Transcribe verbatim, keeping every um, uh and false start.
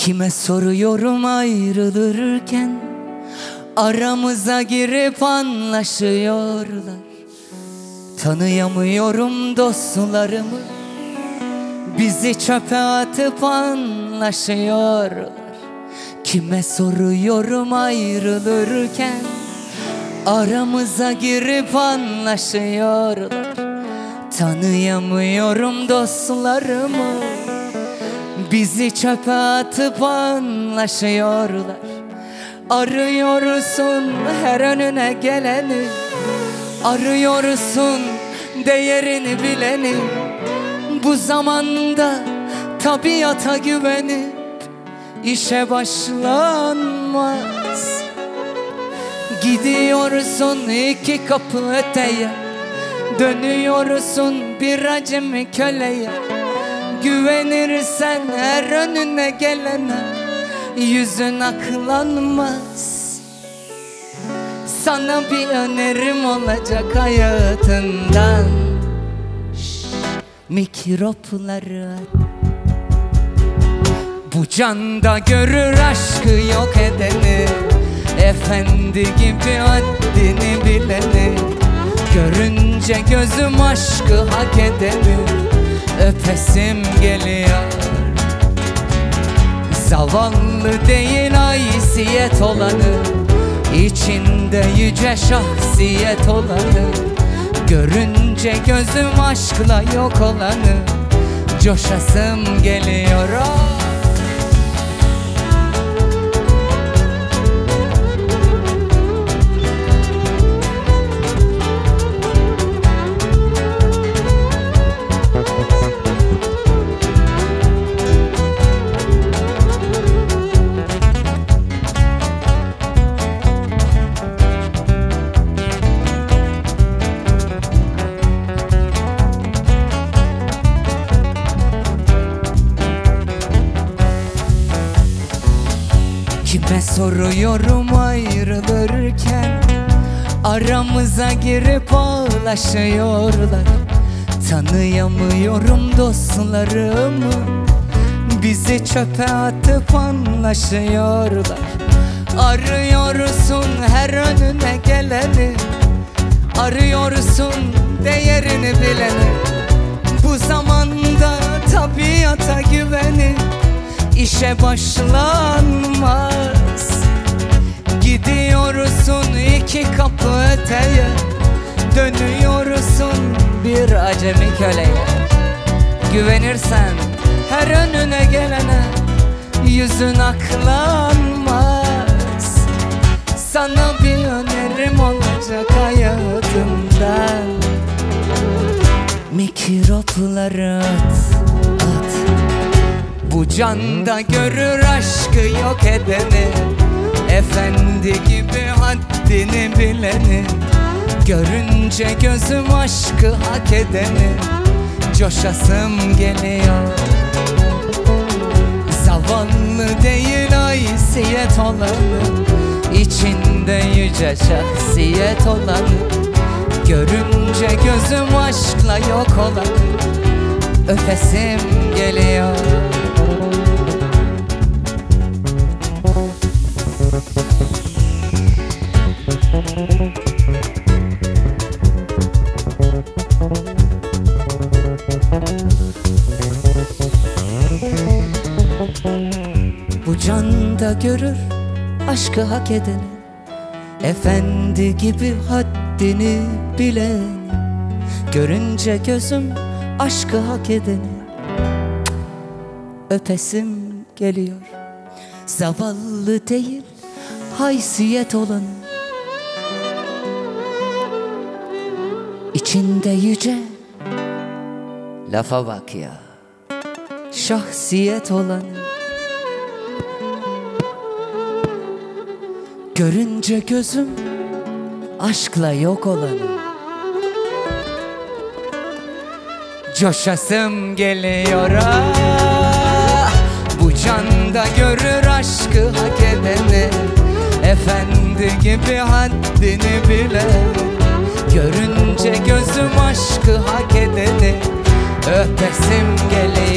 Kime soruyorum ayrılırken, aramıza girip anlaşıyorlar. Tanıyamıyorum dostlarımı, bizi çöpe atıp anlaşıyorlar. Kime soruyorum ayrılırken, aramıza girip anlaşıyorlar. Tanıyamıyorum dostlarımı, bizi çöpe atıp anlaşıyorlar. Arıyorsun her önüne geleni, arıyorsun değerini bileni. Bu zamanda tabiata güvenip işe başlanmaz. Gidiyorsun iki kapı öteye, dönüyorsun bir acemi köleye. Güvenirsen her önüne gelene, yüzün aklanmaz. Sana bir önerim olacak hayatından. Şş, mikropları at. Bu canda görür aşkı yok edeni, efendi gibi haddini bileni. Görünce gözüm aşkı hak edeni, öpesim geliyor. Zavallı değil haysiyet olanı, İçinde yüce şahsiyet olanı. Görünce gözüm aşkla yok olanı, coşasım geliyor. Kime soruyorum ayrılırken, aramıza girip ağlaşıyorlar. Tanıyamıyorum dostlarımı, bizi çöpe atıp anlaşıyorlar. Arıyorsun her önüne geleni, arıyorsun değerini bileni. Bu zamanda tabiata güvenip İşe başlanmaz. Gidiyorsun iki kapı öteye, dönüyorsun bir acemi köleye. Güvenirsen her önüne gelene, yüzün aklanmaz. Sana bir önerim olacak hayatımdan. Mikropları at, at. Bu canda görür aşkı yok edeni, efendi gibi haddini bileni. Görünce gözüm aşkı hak edeni, coşasım geliyor. Zavallı değil haysiyet olanı, İçinde yüce şahsiyet olanı. Görünce gözüm aşkla yok olanı, öpesim geliyor. Bu canda görür aşkı hak edeni, efendi gibi haddini bileni. Görünce gözüm aşkı hak edeni, öpesim geliyor. Zavallı değil haysiyet olanı, İçinde yüce, lafa bak ya, şahsiyet olanı. Görünce gözüm aşkla yok olanı, coşasım geliyor. Ah, bu canda görür aşkı hak edeni, efendi gibi haddini bileni. Görünce gözüm aşkı hak edeni, öpesim geliyor.